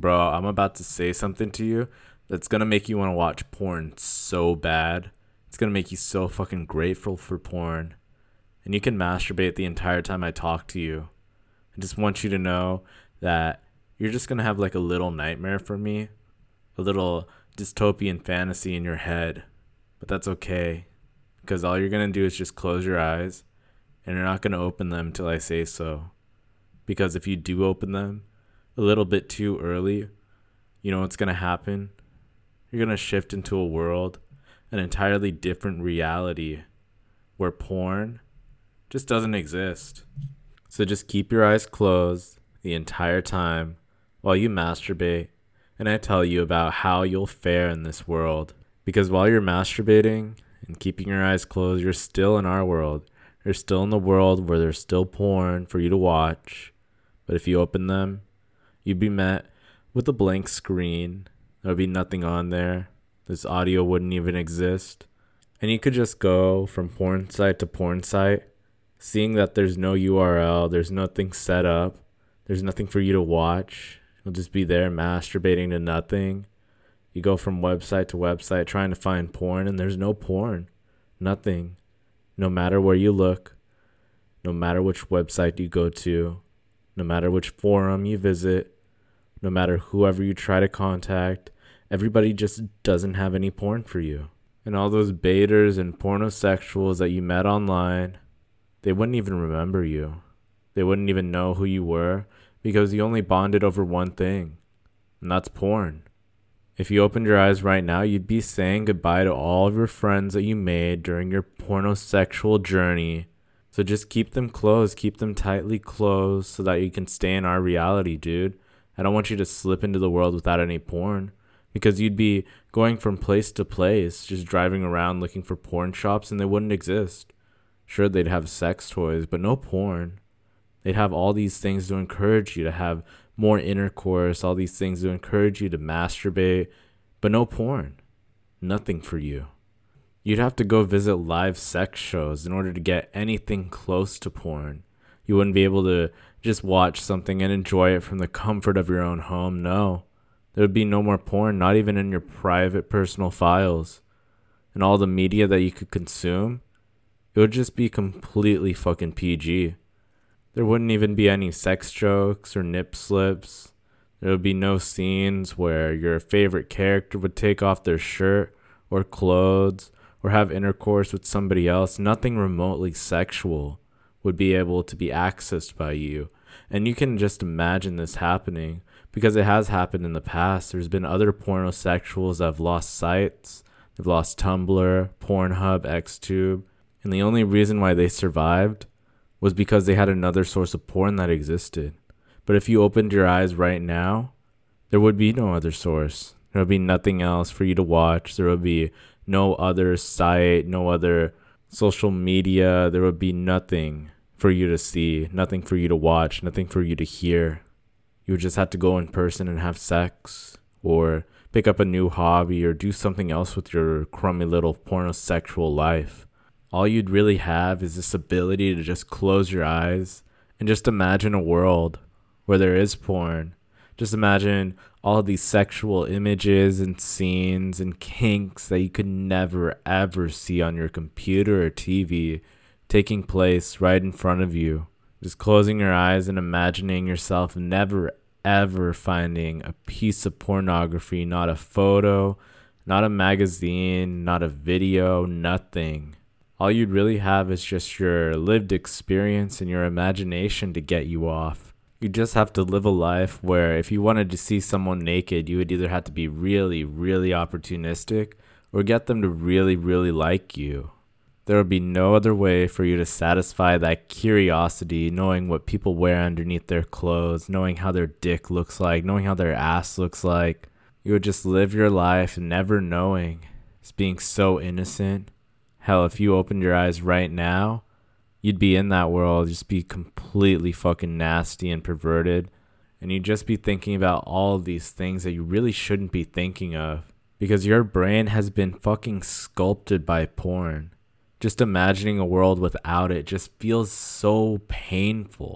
Bro, I'm about to say something to you that's gonna make you want to watch porn so bad. It's gonna make you so fucking grateful for porn. And you can masturbate the entire time I talk to you. I just want you to know that you're just gonna have like a little nightmare from me, a little dystopian fantasy in your head. But that's okay, because all you're gonna do is just close your eyes and you're not gonna open them till I say so. Because if you do open them a little bit too early, you know what's gonna happen? You're gonna shift into a world, an entirely different reality where porn just doesn't exist. So just keep your eyes closed the entire time while you masturbate, and I tell you about how you'll fare in this world. Because while you're masturbating and keeping your eyes closed, you're still in our world. You're still in the world where there's still porn for you to watch. But if you open them, you'd be met with a blank screen. There would be nothing on there. This audio wouldn't even exist. And you could just go from porn site to porn site, seeing that there's no URL, there's nothing set up, there's nothing for you to watch. You'll just be there masturbating to nothing. You go from website to website trying to find porn, and there's no porn. Nothing. No matter where you look, no matter which website you go to, no matter which forum you visit, no matter whoever you try to contact, everybody just doesn't have any porn for you. And all those baiters and pornosexuals that you met online, they wouldn't even remember you. They wouldn't even know who you were because you only bonded over one thing, and that's porn. If you opened your eyes right now, you'd be saying goodbye to all of your friends that you made during your pornosexual journey. So just keep them closed, keep them tightly closed so that you can stay in our reality, dude. I don't want you to slip into the world without any porn, because you'd be going from place to place, just driving around looking for porn shops, and they wouldn't exist. Sure, they'd have sex toys, but no porn. They'd have all these things to encourage you to have more intercourse, all these things to encourage you to masturbate, but no porn. Nothing for you. You'd have to go visit live sex shows in order to get anything close to porn. You wouldn't be able to just watch something and enjoy it from the comfort of your own home. No. There would be no more porn, not even in your private personal files. And all the media that you could consume, it would just be completely fucking PG. There wouldn't even be any sex jokes or nip slips. There would be no scenes where your favorite character would take off their shirt or clothes or have intercourse with somebody else. Nothing remotely sexual would be able to be accessed by you. And you can just imagine this happening because it has happened in the past. There's been other pornosexuals that have lost sites. They've lost Tumblr, Pornhub, XTube. And the only reason why they survived was because they had another source of porn that existed. But if you opened your eyes right now, there would be no other source. There would be nothing else for you to watch. There would be no other site, no other social media. There would be nothing for you to see, nothing for you to watch, nothing for you to hear. You would just have to go in person and have sex, or pick up a new hobby, or do something else with your crummy little pornosexual life. All you'd really have is this ability to just close your eyes and just imagine a world where there is porn. Just imagine all of these sexual images and scenes and kinks that you could never ever see on your computer or TV taking place right in front of you. Just closing your eyes and imagining yourself never ever finding a piece of pornography, not a photo, not a magazine, not a video, nothing. All you'd really have is just your lived experience and your imagination to get you off. You just have to live a life where if you wanted to see someone naked, you would either have to be really, really opportunistic or get them to really, really like you. There would be no other way for you to satisfy that curiosity, knowing what people wear underneath their clothes, knowing how their dick looks like, knowing how their ass looks like. You would just live your life never knowing. It's being so innocent. Hell, if you opened your eyes right now, you'd be in that world, just be completely fucking nasty and perverted. And you'd just be thinking about all of these things that you really shouldn't be thinking of. Because your brain has been fucking sculpted by porn. Just imagining a world without it just feels so painful.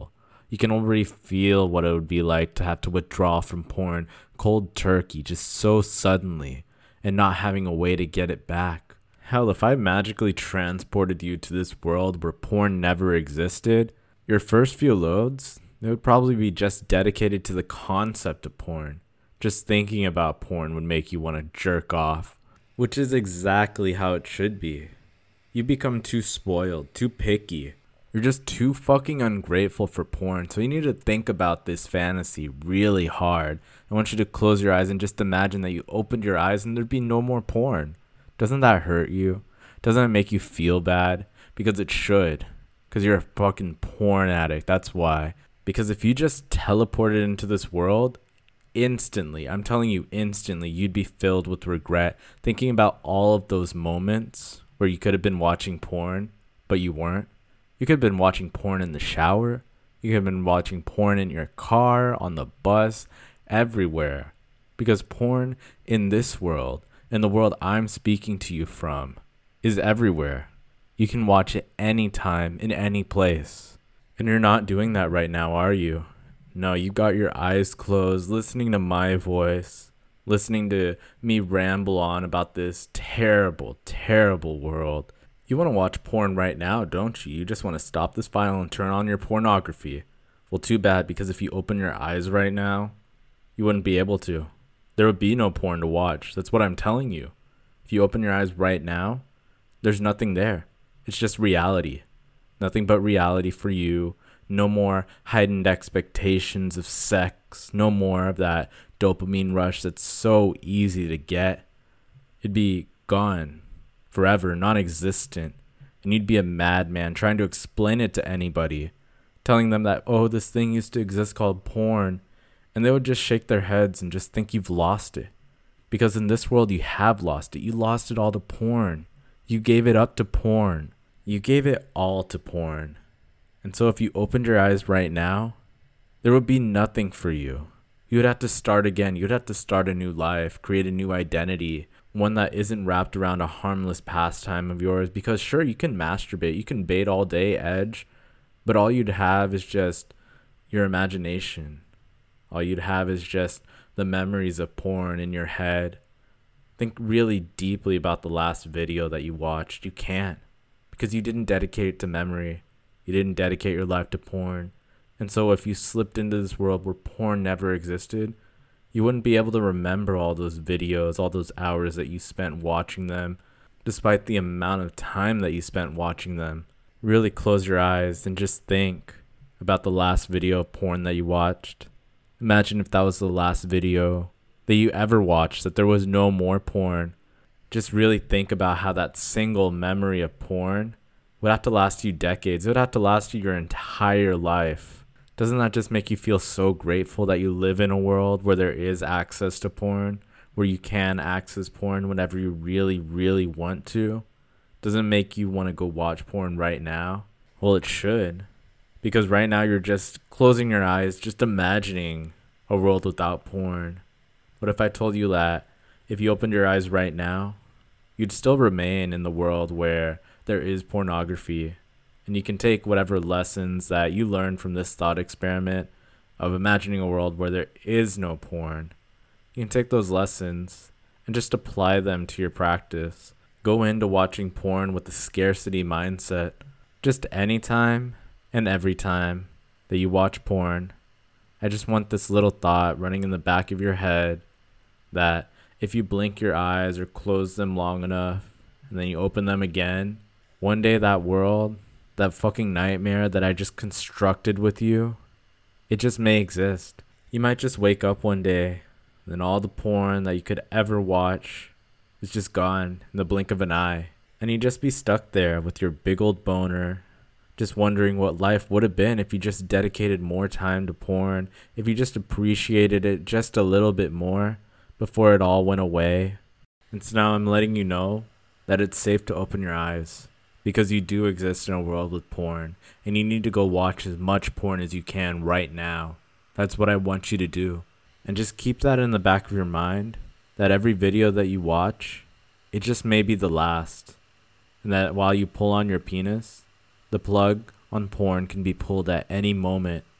You can already feel what it would be like to have to withdraw from porn cold turkey just so suddenly and not having a way to get it back. Hell, if I magically transported you to this world where porn never existed, your first few loads, it would probably be just dedicated to the concept of porn. Just thinking about porn would make you want to jerk off, which is exactly how it should be. You become too spoiled, too picky. You're just too fucking ungrateful for porn, so you need to think about this fantasy really hard. I want you to close your eyes and just imagine that you opened your eyes and there'd be no more porn. Doesn't that hurt you? Doesn't it make you feel bad? Because it should. Because you're a fucking porn addict, that's why. Because if you just teleported into this world, instantly, I'm telling you instantly, you'd be filled with regret thinking about all of those moments where you could have been watching porn, but you weren't. You could have been watching porn in the shower. You could have been watching porn in your car, on the bus, everywhere. Because porn in this world, in the world I'm speaking to you from, is everywhere. You can watch it anytime, in any place. And you're not doing that right now, are you? No, you got your eyes closed, listening to my voice, listening to me ramble on about this terrible, terrible world. You want to watch porn right now, don't you? You just want to stop this file and turn on your pornography. Well, too bad, because if you open your eyes right now, you wouldn't be able to. There would be no porn to watch. That's what I'm telling you. If you open your eyes right now, there's nothing there. It's just reality. Nothing but reality for you. No more heightened expectations of sex. No more of that dopamine rush that's so easy to get. It'd be gone forever, non-existent. And you'd be a madman trying to explain it to anybody. Telling them that, oh, this thing used to exist called porn. And they would just shake their heads and just think you've lost it. Because in this world, you have lost it. You lost it all to porn. You gave it up to porn. You gave it all to porn. And so if you opened your eyes right now, there would be nothing for you. You would have to start again. You'd have to start a new life, create a new identity, one that isn't wrapped around a harmless pastime of yours. Because sure, you can masturbate, you can bait all day, edge, but all you'd have is just your imagination. All you'd have is just the memories of porn in your head. Think really deeply about the last video that you watched. You can't, because you didn't dedicate it to memory. You didn't dedicate your life to porn. And so if you slipped into this world where porn never existed, you wouldn't be able to remember all those videos, all those hours that you spent watching them, despite the amount of time that you spent watching them. Really close your eyes and just think about the last video of porn that you watched. Imagine if that was the last video that you ever watched, that there was no more porn. Just really think about how that single memory of porn would have to last you decades. It would have to last you your entire life. Doesn't that just make you feel so grateful that you live in a world where there is access to porn, where you can access porn whenever you really, really want to? Doesn't it make you want to go watch porn right now? Well, it should. Because right now you're just closing your eyes, just imagining a world without porn. What if I told you that if you opened your eyes right now, you'd still remain in the world where there is pornography, and you can take whatever lessons that you learned from this thought experiment of imagining a world where there is no porn. You can take those lessons and just apply them to your practice. Go into watching porn with the scarcity mindset. Just anytime and every time that you watch porn, I just want this little thought running in the back of your head that if you blink your eyes or close them long enough and then you open them again, one day that world, that fucking nightmare that I just constructed with you, it just may exist. You might just wake up one day and then all the porn that you could ever watch is just gone in the blink of an eye. And you'd just be stuck there with your big old boner, just wondering what life would have been if you just dedicated more time to porn, if you just appreciated it just a little bit more before it all went away. And so now I'm letting you know that it's safe to open your eyes, because you do exist in a world with porn, and you need to go watch as much porn as you can right now. That's what I want you to do. And just keep that in the back of your mind, that every video that you watch, it just may be the last. And that while you pull on your penis, the plug on porn can be pulled at any moment.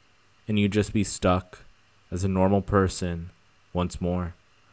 and you'd just be stuck as a normal person once more.